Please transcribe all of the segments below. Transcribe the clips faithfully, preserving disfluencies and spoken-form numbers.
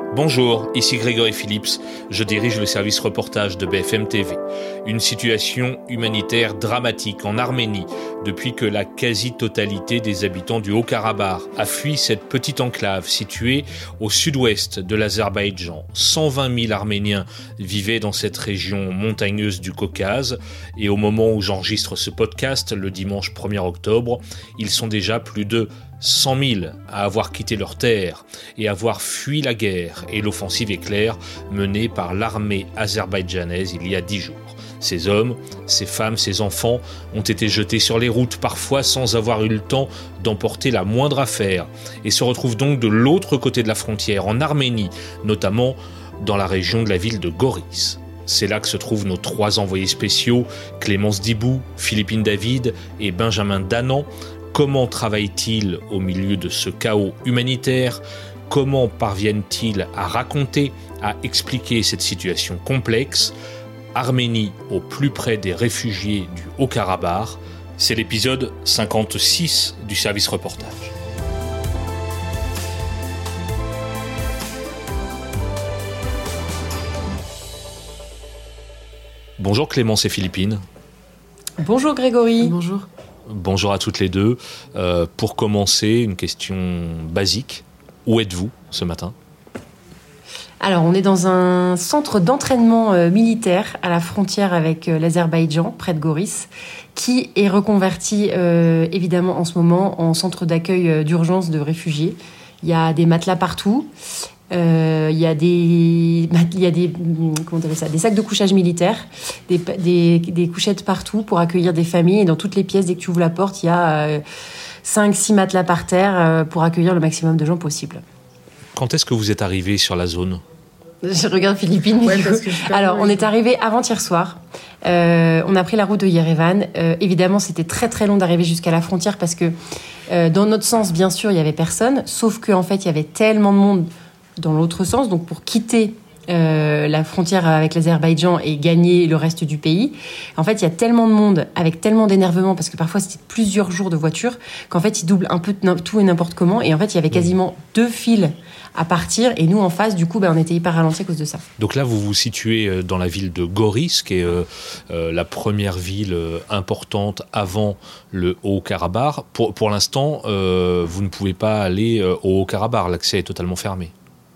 Bonjour, ici Grégory Phillips, je dirige le service reportage de B F M T V. Une situation humanitaire dramatique en Arménie depuis que la quasi-totalité des habitants du Haut-Karabakh a fui cette petite enclave située au sud-ouest de l'Azerbaïdjan. cent vingt mille Arméniens vivaient dans cette région montagneuse du Caucase et au moment où j'enregistre ce podcast, le dimanche premier octobre, ils sont déjà plus de cent mille à avoir quitté leur terre et avoir fui la guerre et l'offensive éclair menée par l'armée azerbaïdjanaise il y a dix jours. Ces hommes, ces femmes, ces enfants ont été jetés sur les routes, parfois sans avoir eu le temps d'emporter la moindre affaire, et se retrouvent donc de l'autre côté de la frontière, en Arménie, notamment dans la région de la ville de Goris. C'est là que se trouvent nos trois envoyés spéciaux, Clémence Dibou, Philippine David et Benjamin Danan. Comment travaillent-ils au milieu de ce chaos humanitaire ? Comment parviennent-ils à raconter, à expliquer cette situation complexe ? Arménie au plus près des réfugiés du Haut-Karabakh, c'est l'épisode cinquante-six du service reportage. Bonjour Clémence et Philippine. Bonjour Grégory. Bonjour. Bonjour à toutes les deux. Euh, pour commencer, une question basique. Où êtes-vous ce matin ? Alors, on est dans un centre d'entraînement euh, militaire à la frontière avec euh, l'Azerbaïdjan, près de Goris, qui est reconverti euh, évidemment en ce moment en centre d'accueil euh, d'urgence de réfugiés. Il y a des matelas partout. Euh, il y a des, il y a des, comment on appelle ça, des sacs de couchage militaires, des, des, des couchettes partout pour accueillir des familles. Et dans toutes les pièces, dès que tu ouvres la porte, il y a euh, cinq six matelas par terre euh, pour accueillir le maximum de gens possible. Quand est-ce que vous êtes arrivé sur la zone ? Je regarde Philippine. Ouais, parce que Alors, on est arrivé avant-hier soir. Euh, on a pris la route de Yerevan. Euh, évidemment, c'était très très long d'arriver jusqu'à la frontière parce que euh, dans notre sens, bien sûr, il y avait personne. Sauf qu'en fait, il y avait tellement de monde dans l'autre sens, donc pour quitter euh, la frontière avec l'Azerbaïdjan et gagner le reste du pays. En fait, il y a tellement de monde, avec tellement d'énervement, parce que parfois c'était plusieurs jours de voiture, qu'en fait, ils doublent un peu tout et n'importe comment. Et en fait, il y avait quasiment deux files à partir, et nous, en face, du coup, ben, on était hyper ralentis à cause de ça. Donc là, vous vous situez dans la ville de Goris, qui est euh, euh, la première ville euh, importante avant le Haut-Karabakh. Pour, pour l'instant, euh, vous ne pouvez pas aller euh, au Haut-Karabakh, l'accès est totalement fermé.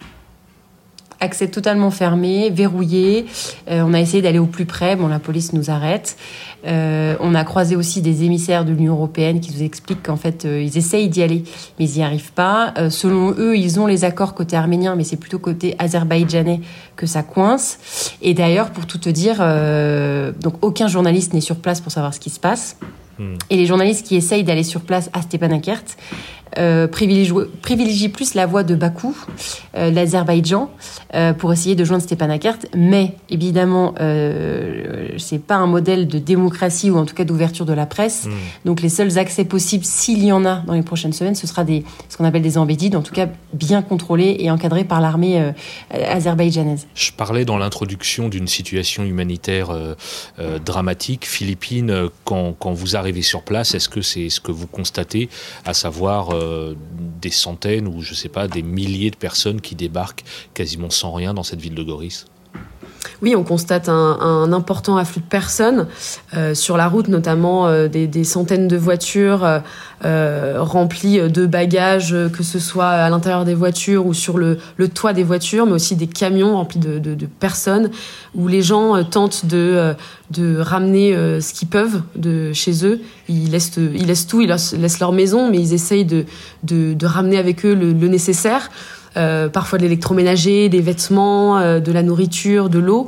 Accès totalement fermé, verrouillé. Euh, on a essayé d'aller au plus près. Bon, la police nous arrête. Euh, on a croisé aussi des émissaires de l'Union européenne qui nous expliquent qu'en fait, euh, ils essayent d'y aller, mais ils n'y arrivent pas. Euh, selon eux, ils ont les accords côté arménien, mais c'est plutôt côté azerbaïdjanais que ça coince. Et d'ailleurs, pour tout te dire, euh, donc aucun journaliste n'est sur place pour savoir ce qui se passe. Hmm. Et les journalistes qui essayent d'aller sur place à Stepanakert Euh, privilégie, privilégie plus la voie de Bakou, euh, l'Azerbaïdjan, euh, pour essayer de joindre Stepanakert. Mais évidemment, euh, c'est pas un modèle de démocratie ou en tout cas d'ouverture de la presse. Mmh. Donc les seuls accès possibles, s'il y en a dans les prochaines semaines, ce sera des, ce qu'on appelle des embédides, en tout cas bien contrôlés et encadrés par l'armée euh, azerbaïdjanaise. Je parlais dans l'introduction d'une situation humanitaire euh, euh, dramatique. Philippine, quand, quand vous arrivez sur place, est-ce que c'est ce que vous constatez, à savoir euh, des centaines ou je sais pas des milliers de personnes qui débarquent quasiment sans rien dans cette ville de Goris? Oui, on constate un, un important afflux de personnes euh, sur la route, notamment euh, des, des centaines de voitures euh, euh, remplies de bagages, que ce soit à l'intérieur des voitures ou sur le, le toit des voitures, mais aussi des camions remplis de, de, de personnes où les gens euh, tentent de, euh, de ramener euh, ce qu'ils peuvent de chez eux. Ils laissent, ils laissent tout, ils laissent leur maison, mais ils essayent de, de, de ramener avec eux le, le nécessaire. Euh, parfois de l'électroménager, des vêtements, euh, de la nourriture, de l'eau.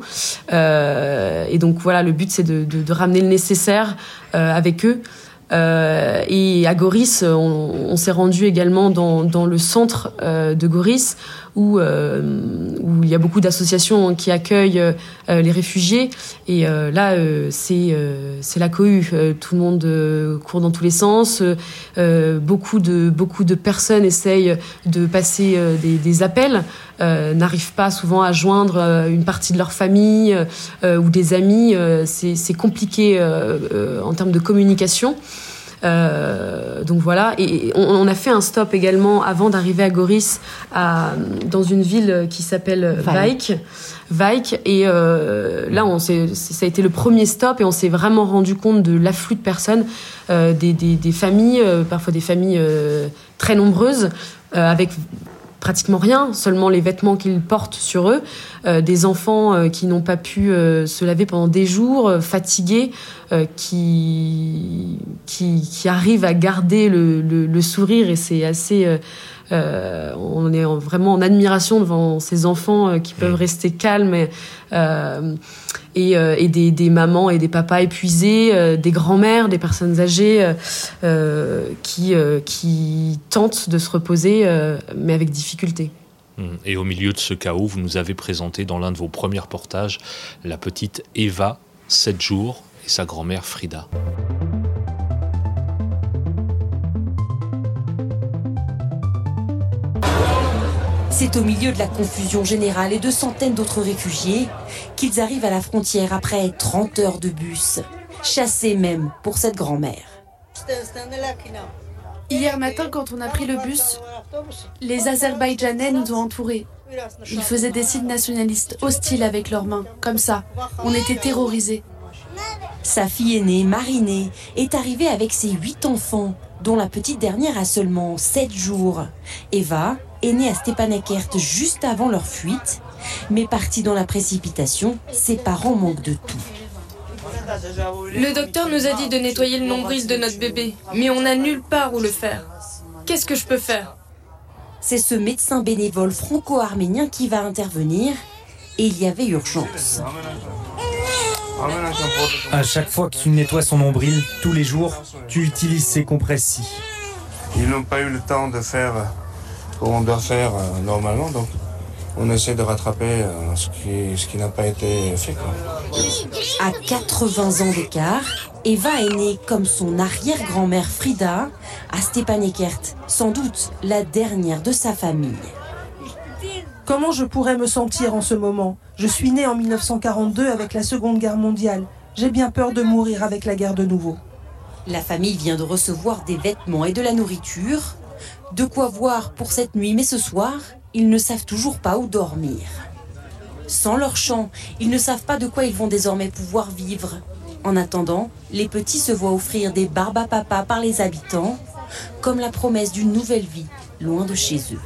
Euh, et donc voilà, le but c'est de, de, de ramener le nécessaire euh, avec eux. Euh, et à Goris, on, on s'est rendu également dans, dans le centre euh, de Goris où, euh, où il y a beaucoup d'associations qui accueillent euh, les réfugiés. Et euh, là, euh, c'est, euh, c'est la cohue. Euh, tout le monde euh, court dans tous les sens. Euh, beaucoup, de, beaucoup de personnes essayent de passer euh, des, des appels, euh, n'arrivent pas souvent à joindre euh, une partie de leur famille euh, ou des amis. Euh, c'est, c'est compliqué euh, euh, en termes de communication. Euh, donc voilà, et on, on a fait un stop également avant d'arriver à Goris, à, dans une ville qui s'appelle Vaik. Vaik, et euh, là, on s'est, ça a été le premier stop et on s'est vraiment rendu compte de l'afflux de personnes, euh, des, des, des familles, euh, parfois des familles euh, très nombreuses, euh, avec pratiquement rien, seulement les vêtements qu'ils portent sur eux, euh, des enfants euh, qui n'ont pas pu euh, se laver pendant des jours, euh, fatigués, euh, qui, qui qui arrivent à garder le, le, le sourire, et c'est assez... Euh, euh, on est en, vraiment en admiration devant ces enfants euh, qui peuvent rester calmes, et, euh, et, euh, et des, des mamans et des papas épuisés, euh, des grands-mères, des personnes âgées euh, euh, qui, euh, qui tentent de se reposer, euh, mais avec difficulté. Et au milieu de ce chaos, vous nous avez présenté dans l'un de vos premiers reportages la petite Eva, sept jours, et sa grand-mère Frida. C'est au milieu de la confusion générale et de centaines d'autres réfugiés qu'ils arrivent à la frontière après trente heures de bus, chassés même pour cette grand-mère. Hier matin, quand on a pris le bus, les Azerbaïdjanais nous ont entourés. Ils faisaient des signes nationalistes hostiles avec leurs mains, comme ça. On était terrorisés. Sa fille aînée, Marinée, est arrivée avec ses huit enfants, dont la petite dernière a seulement sept jours. Eva est née à Stepanakert juste avant leur fuite, mais partie dans la précipitation, ses parents manquent de tout. Le docteur nous a dit de nettoyer le nombril de notre bébé, mais on n'a nulle part où le faire. Qu'est-ce que je peux faire ? C'est ce médecin bénévole franco-arménien qui va intervenir, et il y avait urgence. À chaque fois que tu nettoies son nombril, tous les jours, tu utilises ces compresses-ci. Ils n'ont pas eu le temps de faire comme on doit faire euh, normalement, donc on essaie de rattraper euh, ce qui, ce qui n'a pas été fait, quoi. À quatre-vingts ans d'écart, Eva est née comme son arrière-grand-mère Frida à Stepanakert, sans doute la dernière de sa famille. Comment je pourrais me sentir en ce moment ? Je suis née en mille neuf cent quarante-deux avec la Seconde Guerre mondiale. J'ai bien peur de mourir avec la guerre de nouveau. La famille vient de recevoir des vêtements et de la nourriture. De quoi voir pour cette nuit, mais ce soir, ils ne savent toujours pas où dormir. Sans leur champ, ils ne savent pas de quoi ils vont désormais pouvoir vivre. En attendant, les petits se voient offrir des barbes à papa par les habitants, comme la promesse d'une nouvelle vie, loin de chez eux.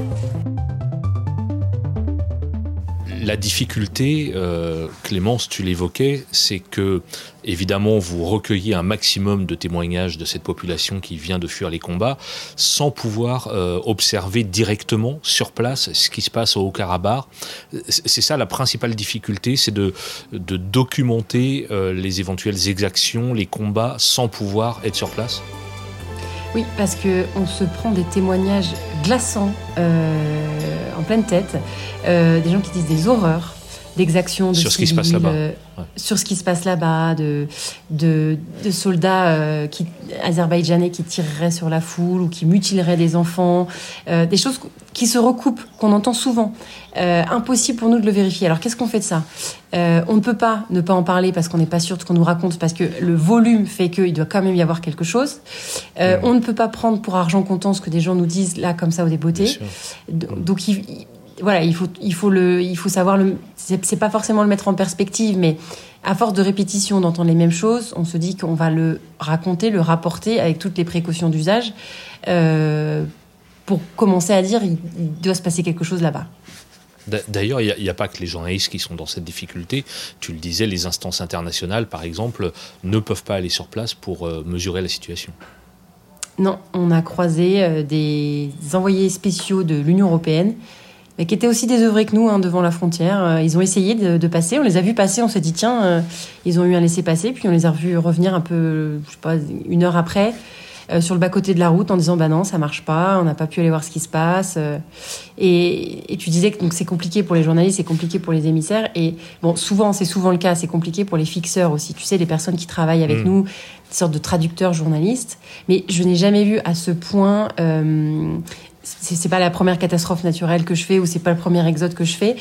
La difficulté, euh, Clémence, tu l'évoquais, c'est que, évidemment, vous recueillez un maximum de témoignages de cette population qui vient de fuir les combats, sans pouvoir euh, observer directement, sur place, ce qui se passe au Haut-Karabakh. C'est ça la principale difficulté, c'est de, de documenter euh, les éventuelles exactions, les combats, sans pouvoir être sur place. Oui, parce qu'on se prend des témoignages glaçants euh, en pleine tête, euh, des gens qui disent des horreurs, d'exactions de sur ce civils, qui se passe là-bas, euh, ouais. sur ce qui se passe là-bas, de, de, de soldats euh, qui, azerbaïdjanais qui tireraient sur la foule ou qui mutileraient des enfants, euh, des choses qui se recoupent, qu'on entend souvent. Euh, impossible pour nous de le vérifier. Alors qu'est-ce qu'on fait de ça ? euh, On ne peut pas ne pas en parler parce qu'on n'est pas sûr de ce qu'on nous raconte, parce que le volume fait qu'il doit quand même y avoir quelque chose. Euh, mmh. On ne peut pas prendre pour argent comptant ce que des gens nous disent là comme ça au débeauté. Donc il, il, voilà, il faut, il faut le, il faut savoir le. C'est, c'est pas forcément le mettre en perspective, mais à force de répétition, d'entendre les mêmes choses, on se dit qu'on va le raconter, le rapporter avec toutes les précautions d'usage, euh, pour commencer à dire il, il doit se passer quelque chose là-bas. D'ailleurs, il n'y a, a pas que les journalistes qui sont dans cette difficulté. Tu le disais, les instances internationales, par exemple, ne peuvent pas aller sur place pour euh, mesurer la situation. Non, on a croisé euh, des envoyés spéciaux de l'Union européenne, mais qui étaient aussi désœuvrés que nous hein, devant la frontière. Euh, ils ont essayé de, de passer, on les a vus passer, on s'est dit tiens, euh, ils ont eu un laissez-passer, puis on les a revus revenir un peu, je sais pas, une heure après, euh, sur le bas-côté de la route en disant bah non, ça marche pas, on n'a pas pu aller voir ce qui se passe. Euh, et, et tu disais que donc, c'est compliqué pour les journalistes, c'est compliqué pour les émissaires. Et bon, souvent, c'est souvent le cas, c'est compliqué pour les fixeurs aussi. Tu sais, les personnes qui travaillent avec mmh. nous, des sortes de traducteurs journalistes. Mais je n'ai jamais vu à ce point euh, c'est, c'est pas la première catastrophe naturelle que je fais ou c'est pas le premier exode que je fais.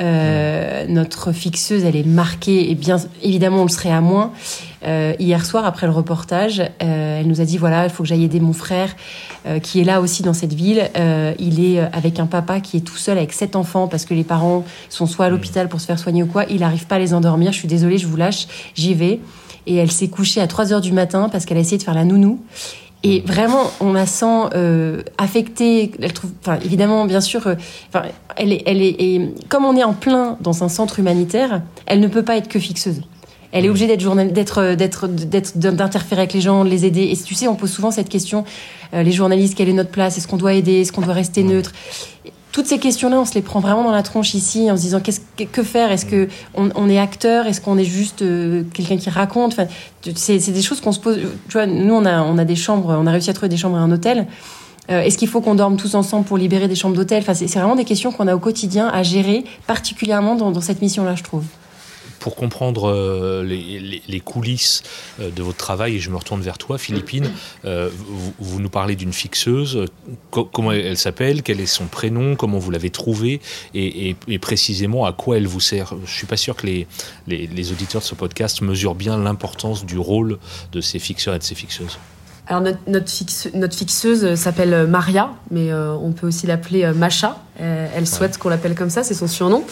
Euh, notre fixeuse, elle est marquée et bien évidemment on le serait à moins. Euh, hier soir après le reportage, euh, elle nous a dit voilà, il faut que j'aille aider mon frère euh, qui est là aussi dans cette ville. Euh, il est avec un papa qui est tout seul avec sept enfants parce que les parents sont soit à l'hôpital pour se faire soigner ou quoi. Il n'arrive pas à les endormir. Je suis désolée, je vous lâche, j'y vais. Et elle s'est couchée à trois heures du matin parce qu'elle a essayé de faire la nounou. Et vraiment, on la sent euh, affectée. Elle trouve, enfin, évidemment, bien sûr, euh, enfin, elle est, elle est, et comme on est en plein dans un centre humanitaire, elle ne peut pas être que fixeuse. Elle est obligée d'être journal, d'être, d'être, d'être, d'interférer avec les gens, de les aider. Et tu sais, on pose souvent cette question, euh, les journalistes, quelle est notre place? Est-ce qu'on doit aider? Est-ce qu'on doit rester neutre? Toutes ces questions-là, on se les prend vraiment dans la tronche ici, en se disant qu'est-ce que faire? Est-ce que on, on est acteur? Est-ce qu'on est juste euh, quelqu'un qui raconte? Enfin, c'est, c'est des choses qu'on se pose. Tu vois, nous, on a, on a des chambres, on a réussi à trouver des chambres à un hôtel. Euh, est-ce qu'il faut qu'on dorme tous ensemble pour libérer des chambres d'hôtel? Enfin, c'est, c'est vraiment des questions qu'on a au quotidien à gérer, particulièrement dans, dans cette mission-là, je trouve. Pour comprendre euh, les, les, les coulisses euh, de votre travail, et je me retourne vers toi, Philippine, euh, vous, vous nous parlez d'une fixeuse. Co- comment elle, elle s'appelle? Quel est son prénom? Comment vous l'avez trouvée? Et, et, et précisément, à quoi elle vous sert? Je ne suis pas sûr que les, les, les auditeurs de ce podcast mesurent bien l'importance du rôle de ces fixeurs et de ces fixeuses. Alors notre, notre, fixe, notre fixeuse s'appelle Maria, mais euh, on peut aussi l'appeler euh, Macha. Euh, elle souhaite ouais. qu'on l'appelle comme ça, c'est son surnom.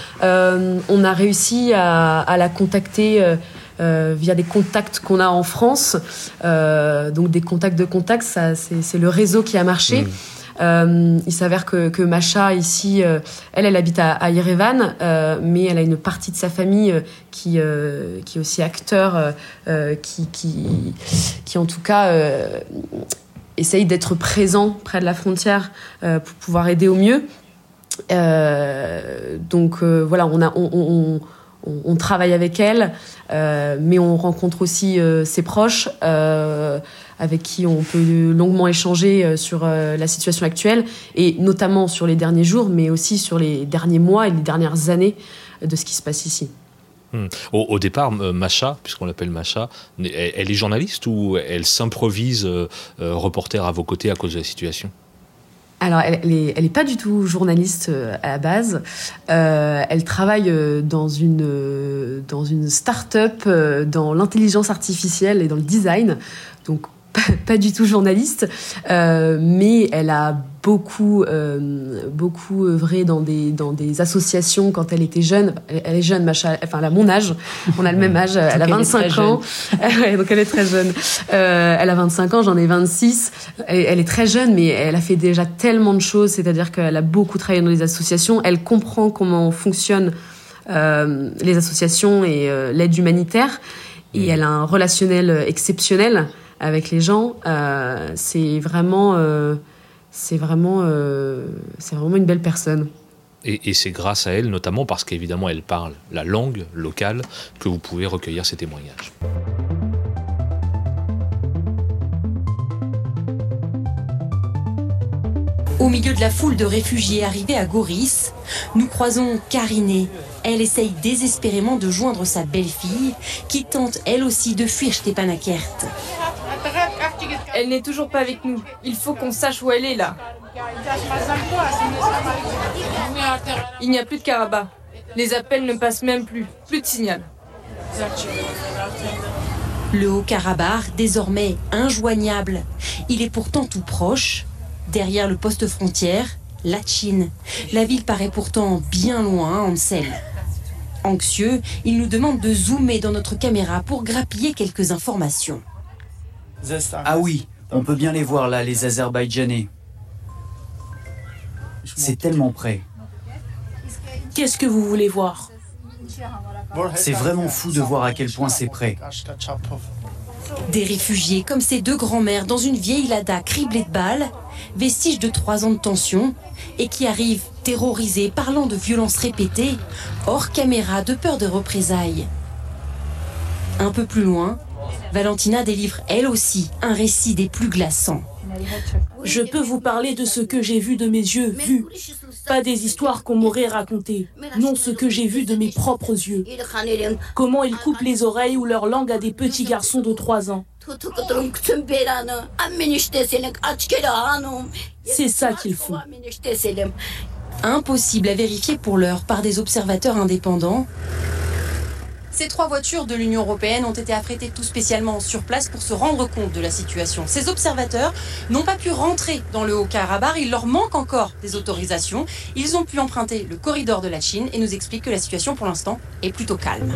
Euh, on a réussi à, à la contacter euh, euh, via des contacts qu'on a en France. Euh, donc des contacts de contacts, ça, c'est, c'est le réseau qui a marché. Mmh. Euh, il s'avère que, que Macha, ici, euh, elle, elle habite à, à Yerevan, euh, mais elle a une partie de sa famille euh, qui, euh, qui est aussi acteur, euh, qui, qui, qui, en tout cas, euh, essaye d'être présent près de la frontière euh, pour pouvoir aider au mieux. Euh, donc, euh, voilà, on, a, on, on, on, on travaille avec elle, euh, mais on rencontre aussi euh, ses proches, euh, avec qui on peut longuement échanger sur la situation actuelle, et notamment sur les derniers jours, mais aussi sur les derniers mois et les dernières années de ce qui se passe ici. Hum. Au, au départ, Macha, puisqu'on l'appelle Macha, elle, elle est journaliste ou elle s'improvise euh, reporter à vos côtés à cause de la situation ? Alors, elle n'est elle est pas du tout journaliste à la base. Euh, elle travaille dans une, dans une start-up dans l'intelligence artificielle et dans le design. Donc, pas, pas du tout journaliste, euh, mais elle a beaucoup, euh, beaucoup œuvré dans des, dans des associations quand elle était jeune. Elle, elle est jeune, Macha, enfin, elle a mon âge. On a le même âge. Elle a vingt-cinq ans. Ouais, donc elle est très jeune. Euh, elle a vingt-cinq ans, j'en ai vingt-six. Elle, elle est très jeune, mais elle a fait déjà tellement de choses. C'est-à-dire qu'elle a beaucoup travaillé dans les associations. Elle comprend comment fonctionnent euh, les associations et euh, l'aide humanitaire. Et elle a un relationnel exceptionnel avec les gens. Euh, c'est vraiment... Euh, C'est vraiment, euh, c'est vraiment une belle personne. Et, et c'est grâce à elle, notamment parce qu'évidemment elle parle la langue locale, que vous pouvez recueillir ces témoignages. Au milieu de la foule de réfugiés arrivés à Goris, nous croisons Karine. Elle essaye désespérément de joindre sa belle-fille, qui tente elle aussi de fuir Stepanakert. Elle n'est toujours pas avec nous. Il faut qu'on sache où elle est, là. Il n'y a plus de Karabakh. Les appels ne passent même plus. Plus de signal. Le Haut-Karabakh, désormais injoignable. Il est pourtant tout proche. Derrière le poste frontière, Lachin. La ville paraît pourtant bien loin, on le sait. Anxieux, il nous demande de zoomer dans notre caméra pour grappiller quelques informations. Ah oui, on peut bien les voir là, les Azerbaïdjanais. C'est tellement près. Qu'est-ce que vous voulez voir? C'est vraiment fou de voir à quel point c'est près. Des réfugiés comme ces deux grands-mères dans une vieille Lada criblée de balles, vestige de trois ans de tension, et qui arrivent terrorisés, parlant de violences répétées, hors caméra de peur de représailles. Un peu plus loin, Valentina délivre elle aussi un récit des plus glaçants. Je peux vous parler de ce que j'ai vu de mes yeux, vu. Pas des histoires qu'on m'aurait racontées. Non, ce que j'ai vu de mes propres yeux. Comment ils coupent les oreilles ou leur langue à des petits garçons de trois ans. C'est ça qu'ils font. Impossible à vérifier pour l'heure par des observateurs indépendants. Ces trois voitures de l'Union européenne ont été affrétées tout spécialement sur place pour se rendre compte de la situation. Ces observateurs n'ont pas pu rentrer dans le Haut-Karabakh, il leur manque encore des autorisations. Ils ont pu emprunter le corridor de la Chine et nous expliquent que la situation pour l'instant est plutôt calme.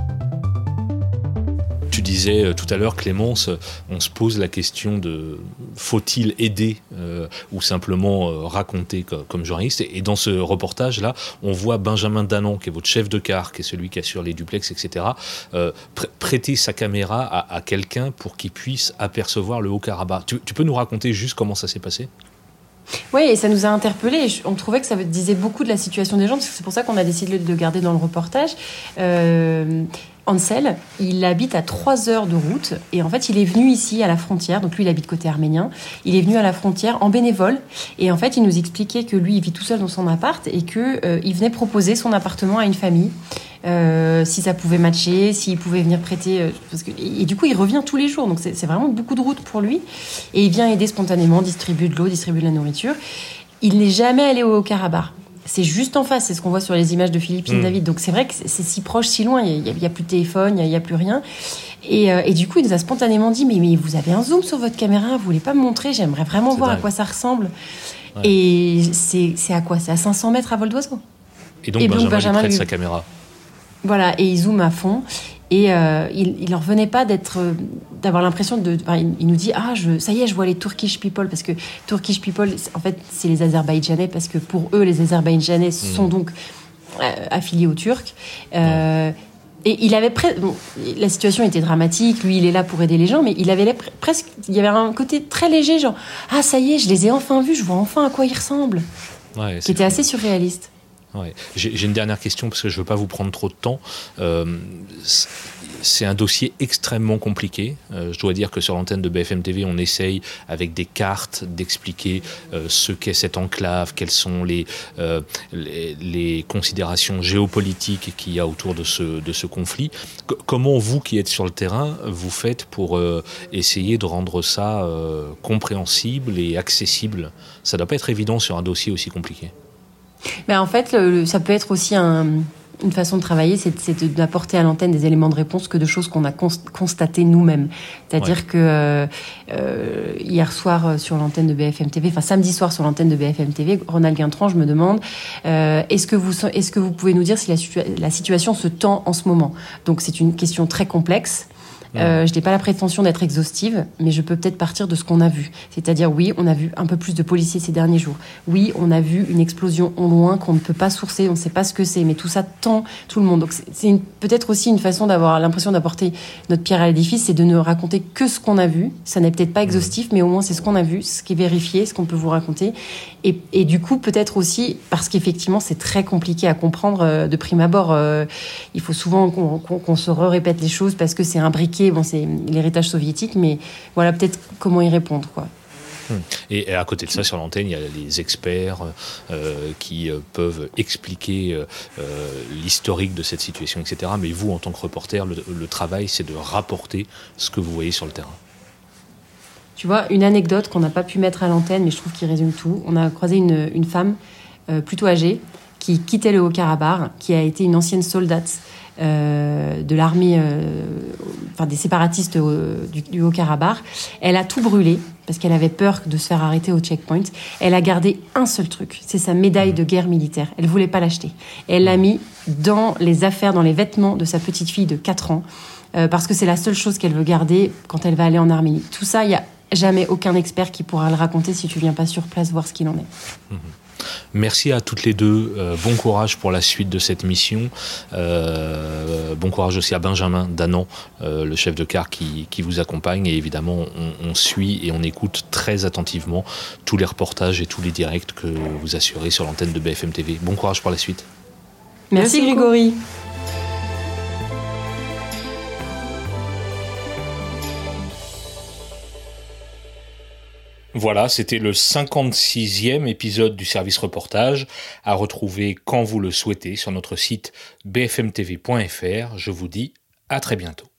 Tu disais tout à l'heure, Clémence, on se pose la question de faut-il aider euh, ou simplement euh, raconter comme, comme journaliste. Et, et dans ce reportage-là, on voit Benjamin Danon, qui est votre chef de car, qui est celui qui assure les duplex, et cetera, euh, pr- prêter sa caméra à, à quelqu'un pour qu'il puisse apercevoir le Haut-Karabakh. Tu, tu peux nous raconter juste comment ça s'est passé ? Oui, et ça nous a interpellés. On trouvait que ça disait beaucoup de la situation des gens, parce que c'est pour ça qu'on a décidé de le garder dans le reportage. Euh, Ansel, il habite à trois heures de route, et en fait, il est venu ici à la frontière. Donc lui, il habite côté arménien. Il est venu à la frontière en bénévole, et en fait, il nous expliquait que lui, il vit tout seul dans son appart, et que euh, il venait proposer son appartement à une famille. Euh, si ça pouvait matcher, s'il pouvait venir prêter, euh, parce que, et, et du coup il revient tous les jours, donc c'est, c'est vraiment beaucoup de route pour lui, et il vient aider spontanément, distribuer de l'eau, distribuer de la nourriture. Il n'est jamais allé au Karabakh, c'est juste en face, c'est ce qu'on voit sur les images de Philippe mmh. David, donc c'est vrai que c'est, c'est si proche, si loin, il n'y a, a plus de téléphone, il n'y a, a plus rien, et, euh, et du coup il nous a spontanément dit mais, mais vous avez un zoom sur votre caméra, vous voulez pas me montrer, j'aimerais vraiment c'est voir dingue. À quoi ça ressemble. Ouais. Et c'est, c'est à quoi, c'est à cinq cents mètres à vol d'oiseau. Et donc et Benjamin, Benjamin lui prête lui... sa caméra. Voilà, et il zoome à fond, et euh, il, il leur venait pas d'être, euh, d'avoir l'impression de, enfin, il, il nous dit ah je, ça y est, je vois les Turkish people, parce que Turkish people, en fait, c'est les Azerbaïdjanais, parce que pour eux, les Azerbaïdjanais mmh. sont donc euh, affiliés aux Turcs. Euh, ouais. Et il avait presque, bon, la situation était dramatique, lui il est là pour aider les gens, mais il avait pre- presque, il y avait un côté très léger, genre ah ça y est, je les ai enfin vus, je vois enfin à quoi ils ressemblent, ouais, qui était fou. Assez surréaliste. Ouais. J'ai, j'ai une dernière question parce que je ne veux pas vous prendre trop de temps. Euh, c'est un dossier extrêmement compliqué. Euh, je dois dire que sur l'antenne de B F M T V, on essaye avec des cartes d'expliquer euh, ce qu'est cette enclave, quelles sont les, euh, les, les considérations géopolitiques qu'il y a autour de ce, de ce conflit. C- comment vous qui êtes sur le terrain, vous faites pour euh, essayer de rendre ça euh, compréhensible et accessible ? Ça ne doit pas être évident sur un dossier aussi compliqué. Ben en fait, le, ça peut être aussi un, une façon de travailler, c'est, c'est d'apporter à l'antenne des éléments de réponse que de choses qu'on a const, constatées nous-mêmes. C'est-à-dire ouais. que euh, hier soir sur l'antenne de B F M T V, enfin samedi soir sur l'antenne de B F M T V, Ronald Guintran, je me demande euh, est-ce que vous est-ce que vous pouvez nous dire si la, situa- la situation se tend en ce moment ? Donc c'est une question très complexe. Euh, je n'ai pas la prétention d'être exhaustive, mais je peux peut-être partir de ce qu'on a vu. C'est-à-dire, oui, on a vu un peu plus de policiers ces derniers jours. Oui, on a vu une explosion au loin qu'on ne peut pas sourcer, on ne sait pas ce que c'est, mais tout ça tend tout le monde. Donc, c'est, c'est une, peut-être aussi une façon d'avoir l'impression d'apporter notre pierre à l'édifice, c'est de ne raconter que ce qu'on a vu. Ça n'est peut-être pas exhaustif, mais au moins c'est ce qu'on a vu, ce qui est vérifié, ce qu'on peut vous raconter. Et, et du coup, peut-être aussi, parce qu'effectivement, c'est très compliqué à comprendre euh, de prime abord. Euh, il faut souvent qu'on, qu'on, qu'on se répète les choses parce que c'est imbriqué. Bon, c'est l'héritage soviétique, mais voilà peut-être comment y répondre, quoi. Et à côté de ça, sur l'antenne, il y a les experts euh, qui euh, peuvent expliquer euh, l'historique de cette situation, et cetera. Mais vous, en tant que reporter, le, le travail, c'est de rapporter ce que vous voyez sur le terrain. Tu vois, une anecdote qu'on n'a pas pu mettre à l'antenne, mais je trouve qu'il résume tout. On a croisé une, une femme euh, plutôt âgée qui quittait le Haut-Karabakh, qui a été une ancienne soldate Euh, de l'armée, euh, enfin des séparatistes euh, du, du Haut-Karabakh. Elle a tout brûlé parce qu'elle avait peur de se faire arrêter au checkpoint. Elle a gardé un seul truc, c'est sa médaille de guerre militaire. Elle voulait pas l'acheter. Et elle l'a mis dans les affaires, dans les vêtements de sa petite fille de quatre ans, euh, parce que c'est la seule chose qu'elle veut garder quand elle va aller en Arménie. Tout ça, il y a jamais aucun expert qui pourra le raconter si tu viens pas sur place voir ce qu'il en est. Mmh. Merci à toutes les deux. Euh, bon courage pour la suite de cette mission. Euh, bon courage aussi à Benjamin Danon, euh, le chef de car qui, qui vous accompagne. Et évidemment, on, on suit et on écoute très attentivement tous les reportages et tous les directs que vous assurez sur l'antenne de B F M T V. Bon courage pour la suite. Merci, Merci Grégory. Voilà, c'était le cinquante-sixième épisode du service reportage, à retrouver quand vous le souhaitez sur notre site b f m t v point f r. Je vous dis à très bientôt.